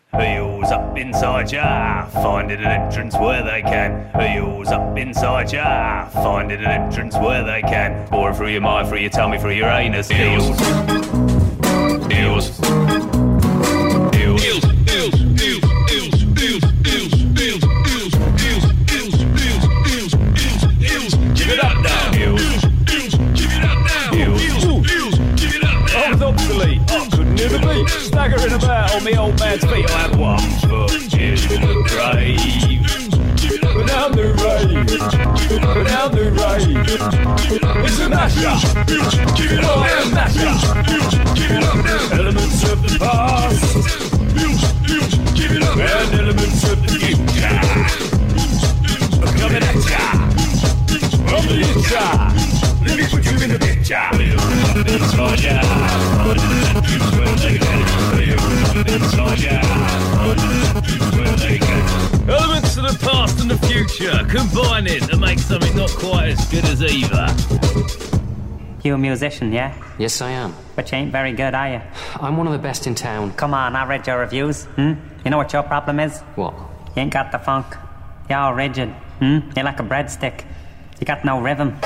Wheels up inside ya, finding an entrance where they can. Wheels up inside ya, finding an entrance where they can. Boring through your mind, through your tummy, through your anus. Eels. Eels. Eels. Eels. Give it up now. Eels. Give it up now. Eels. I was obsolete. I couldn't never be staggering about on me old man's feet. I had one foot in the grave. But down the rage, but down the rage. It's a mashup. Give it up now. Mashup. Give it up now. Elements of the past. Give it up now. And elements of the future. Coming at ya. From the inside. Let me put you in the picture. Inside ya. Inside ya. Elements of the past and the future combining to make something not quite as good as either. You a musician, yeah? Yes, I am. But you ain't very good, are you? I'm one of the best in town. Come on, I read your reviews. You know what your problem is? What? You ain't got the funk. You're all rigid. You're like a breadstick. You got no rhythm.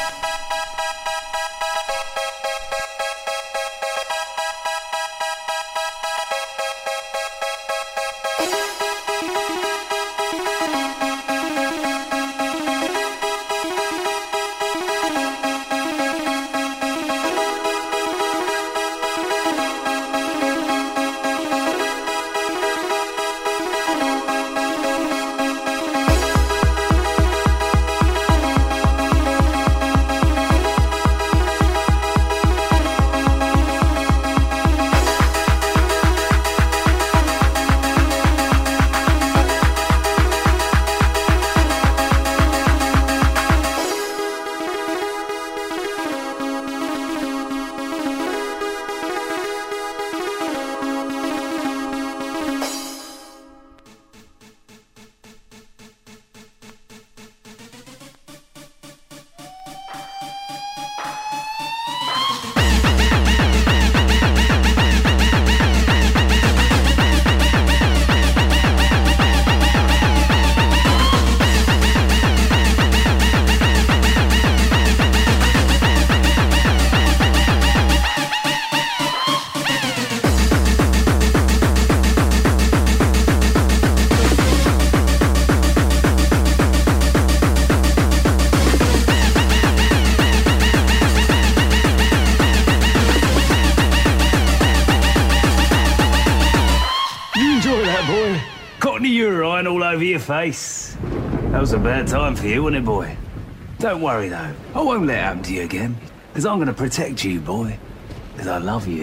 Face. That was a bad time for you, wasn't it, boy? Don't worry, though. I won't let it happen to you again. Because I'm going to protect you, boy. Because I love you.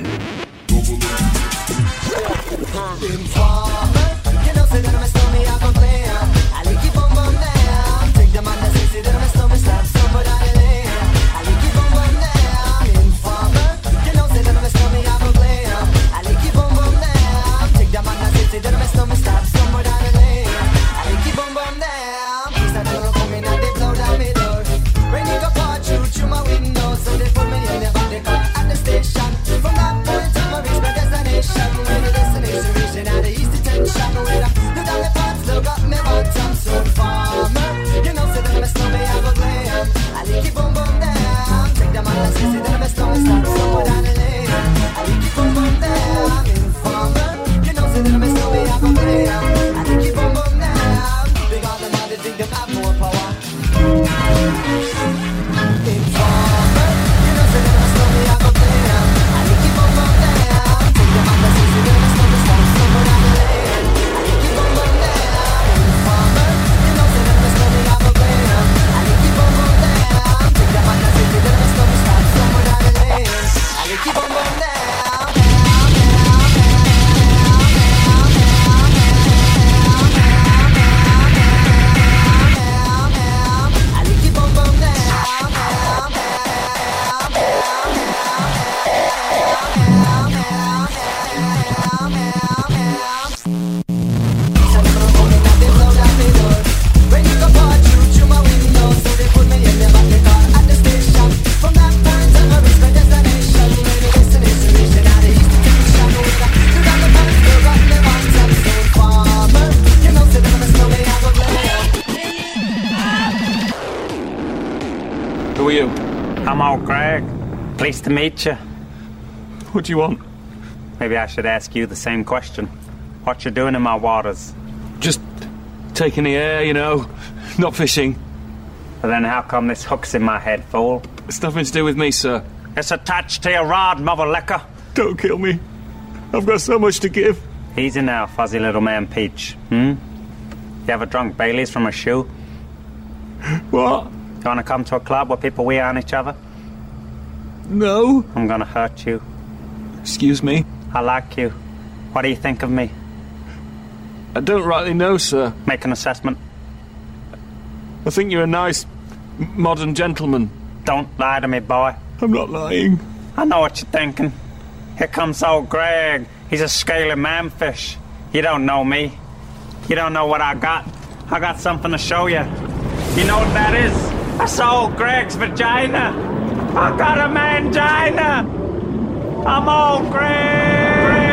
I'm old Greg. Pleased to meet you. What do you want? Maybe I should ask you the same question. What you doing in my waters? Just taking the air, you know. Not fishing. But then how come this hook's in my head, fool? It's nothing to do with me, sir. It's attached to your rod, mother liquor. Don't kill me. I've got so much to give. Easy now, fuzzy little man Peach. You ever drunk Baileys from a shoe? What? You wanna come to a club where people wee on each other? No. I'm gonna hurt you. Excuse me? I like you. What do you think of me? I don't rightly know, sir. Make an assessment. I think you're a nice, modern gentleman. Don't lie to me, boy. I'm not lying. I know what you're thinking. Here comes old Greg. He's a scaly manfish. You don't know me. You don't know what I got. I got something to show you. You know what that is? That's old Greg's vagina. I got a mangina. I'm old Greg.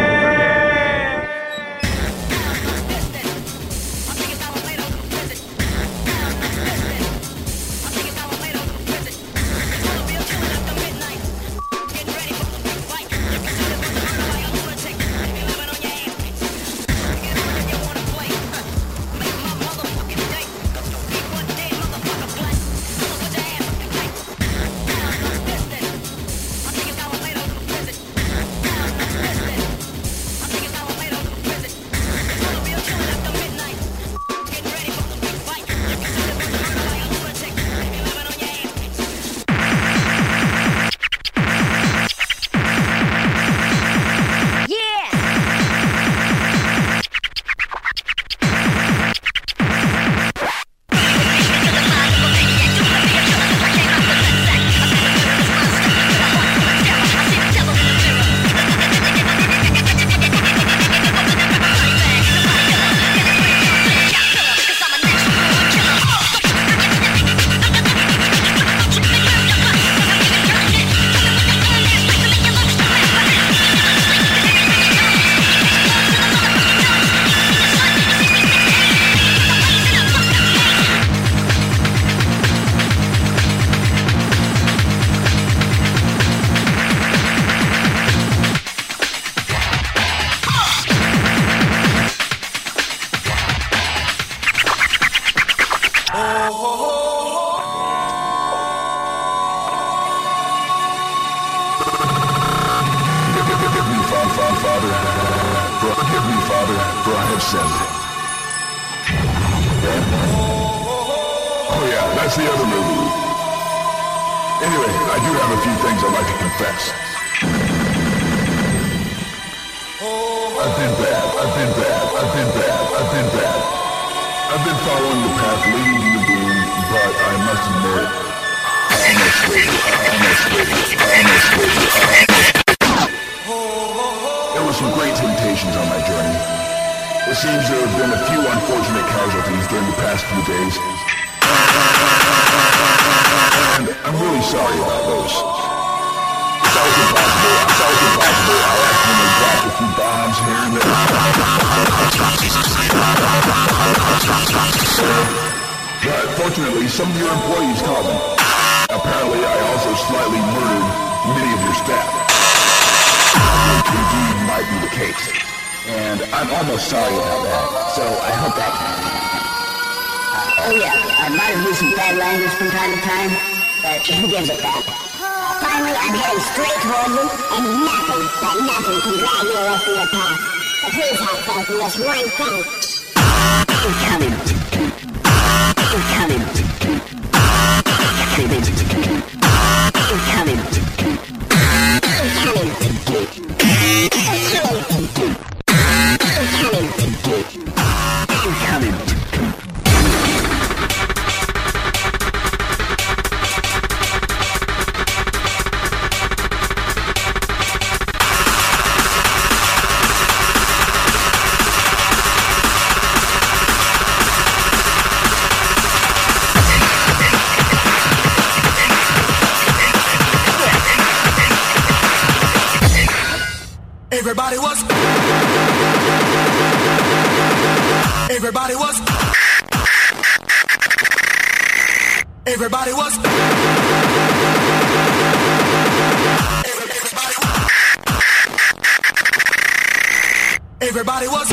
Oh yeah, that's the other movie. Anyway, I do have a few things I'd like to confess. I've been bad. I've been following the path leading to the boom, but I must admit, I almost quit. There were some great temptations on my journey. It seems there have been a few unfortunate casualties during the past few days. And I'm really sorry about those. It's always impossible. I accidentally dropped a few bombs here and there. But fortunately, some of your employees called me. Apparently, I also slightly murdered many of your staff. Which indeed might be the case. And I'm almost sorry about that, so I hope that I might have used some bad language from time to time, but who gives a crap? Finally, I'm heading straight toward you, and nothing can drag you away from your path. So please have faith in this one thing. We're coming. Everybody was Everybody was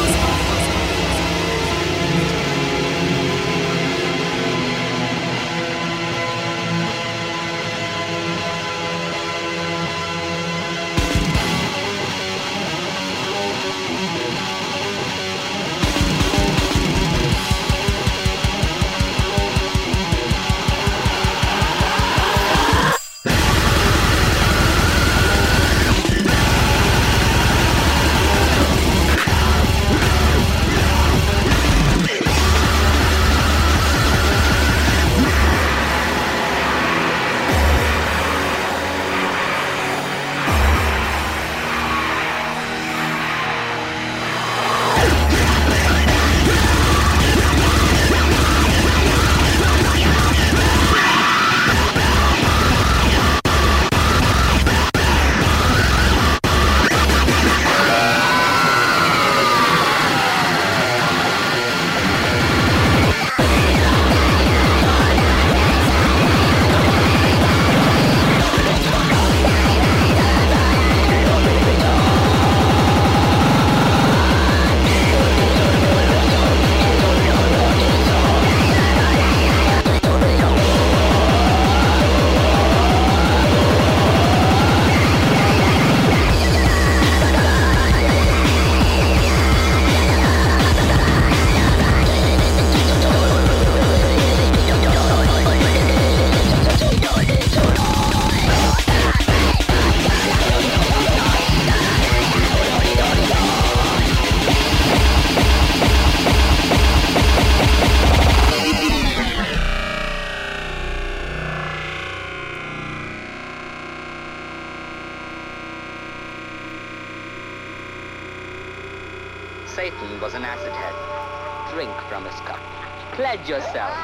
Satan was an acid head. Drink from his cup. Pledge yourselves.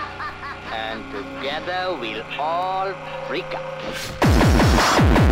And together we'll all freak out.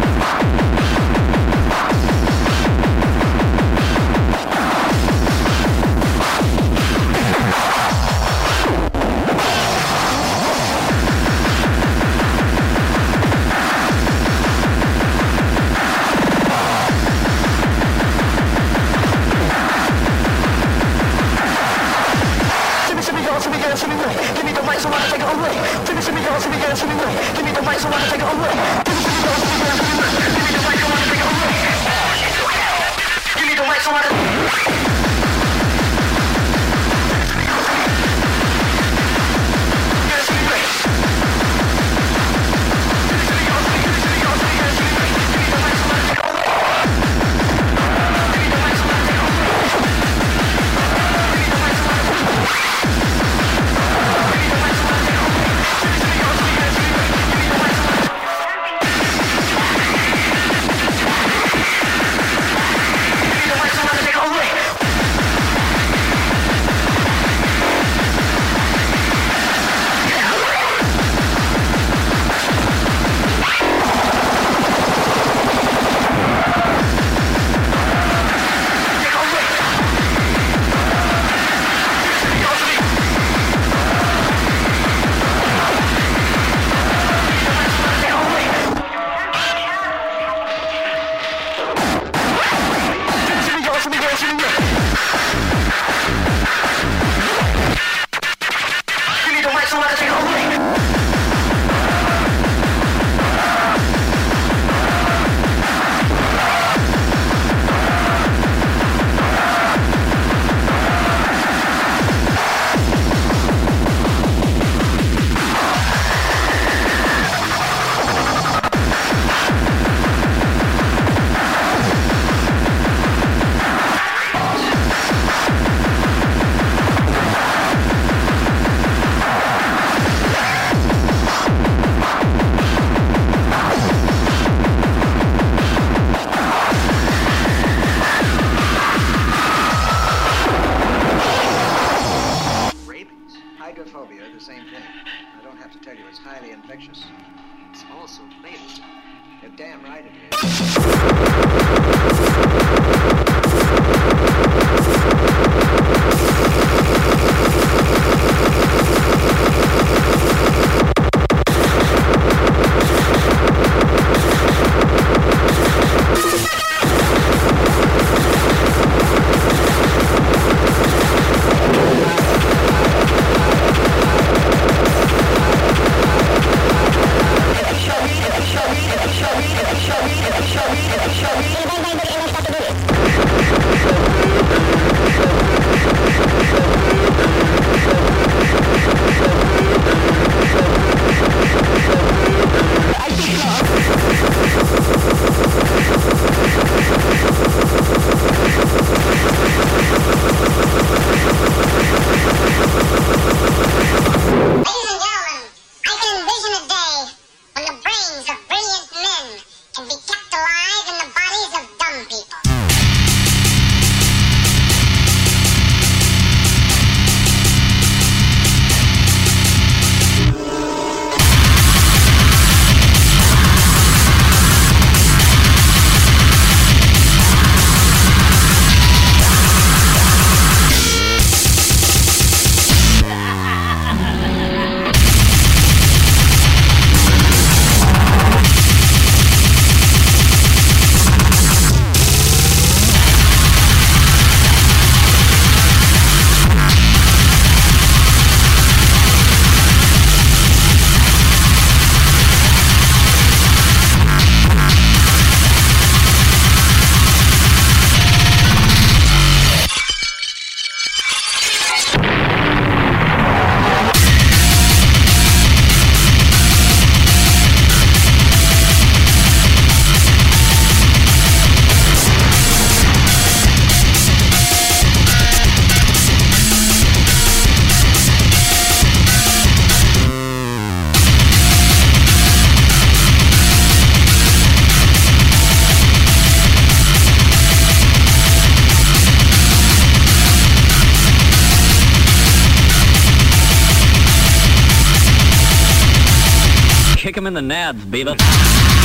kick him in the nads, Beavis.